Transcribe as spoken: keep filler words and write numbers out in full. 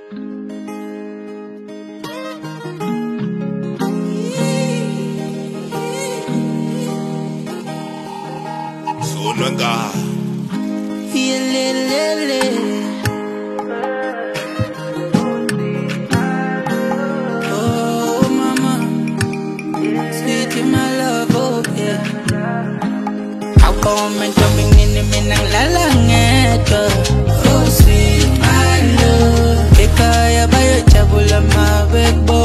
Sonanga. Yelelele. Oh mama, sweet in my love, oh yeah. How come I'm jumping in the minang lalangeta? Oh sweet my love, kaya bayo chabula mabekbo.